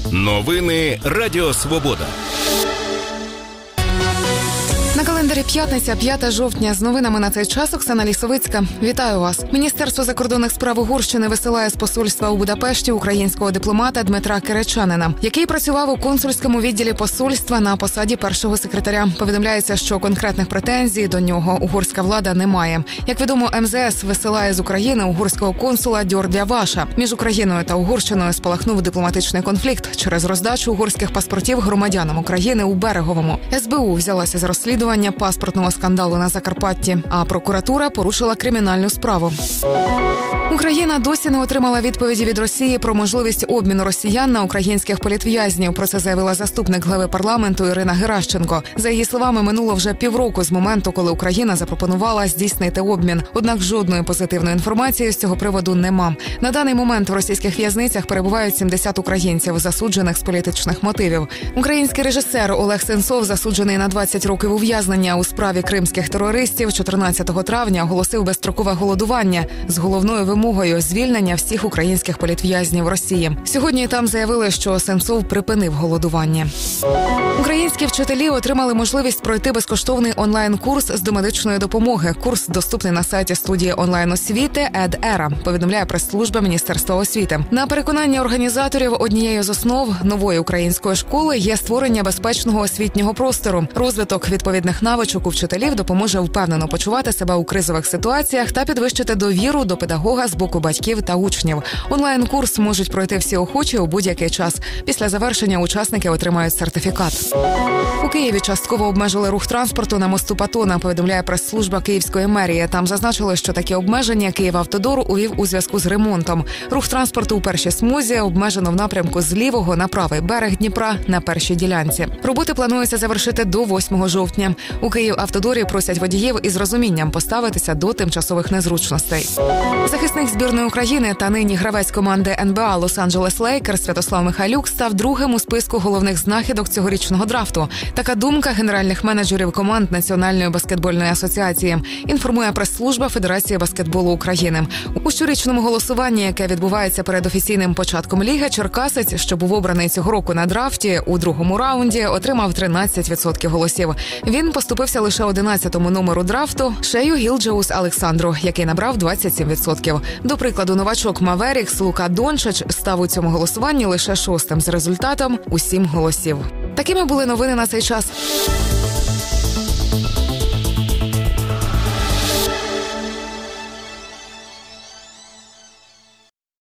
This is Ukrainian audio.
Новини Радіо Свобода. На календарі п'ятниця, 5 жовтня. З новинами на цей час Оксана Лісовицька. Вітаю вас. Міністерство закордонних справ Угорщини висилає з посольства у Будапешті українського дипломата Дмитра Киричанина, який працював у консульському відділі посольства на посаді першого секретаря. Повідомляється, що конкретних претензій до нього угорська влада не має. Як відомо, МЗС висилає з України угорського консула Дьордя Ваша. Між Україною та Угорщиною спалахнув дипломатичний конфлікт через роздачу угорських паспортів громадянам України у Береговому. СБУ взялася за розслідування паспортного скандалу на Закарпатті, а прокуратура порушила кримінальну справу. Україна досі не отримала відповіді від Росії про можливість обміну росіян на українських політв'язнів. Про це заявила заступник глави парламенту Ірина Геращенко. За її словами, минуло вже півроку з моменту, коли Україна запропонувала здійснити обмін. Однак жодної позитивної інформації з цього приводу нема. На даний момент в російських в'язницях перебувають 70 українців, засуджених з політичних мотивів. Український режисер Олег Сенцов, засуджений на 20 років ув'язнення у справі кримських терористів, 14 травня оголосив безстрокове голодування з головною вимогою звільнення всіх українських політв'язнів Росії. Сьогодні там заявили, що Сенцов припинив голодування. Українські вчителі отримали можливість пройти безкоштовний онлайн-курс з домедичної допомоги. Курс доступний на сайті студії онлайн-освіти «Ед-Ера», повідомляє прес-служба Міністерства освіти. На переконання організаторів, однією з основ нової української школи є створення безпечного освітнього простору. Розвиток відповідних навичок у вчителів допоможе впевнено почувати себе у кризових ситуаціях та підвищити довіру до педагога з боку батьків та учнів. Онлайн-курс можуть пройти всі охочі у будь-який час. Після завершення учасники отримають сертифікат. У Києві частково обмежили рух транспорту на мосту Патона, повідомляє прес-служба Київської мерії. Там зазначили, що такі обмеження «Київавтодор» увів у зв'язку з ремонтом. Рух транспорту у першій смузі обмежено в напрямку з лівого на правий берег Дніпра на першій ділянці. Роботи планується завершити до 8 жовтня. У «Київавтодорі» просять водіїв із розумінням поставитися до тимчасових незручностей. Захисник збірної України та нині гравець команди НБА «Лос-Анджелес Лейкерс» Святослав Михайлюк став другим у списку головних знахідок цьогорічного драфту. Така думка генеральних менеджерів команд Національної баскетбольної асоціації, інформує прес-служба Федерації баскетболу України. У щорічному голосуванні, яке відбувається перед офіційним початком ліги, черкасець, що був обраний цього року на драфті, у другому раунді отримав 13% голосів. Він поступився лише 11-му номеру драфту Шею Гілджеус-Александру, який набрав 27%. До прикладу, новачок Маверікс Лука Дончич став у цьому голосуванні лише 6-м з результатом у 7 голосів. Такими були новини на цей час.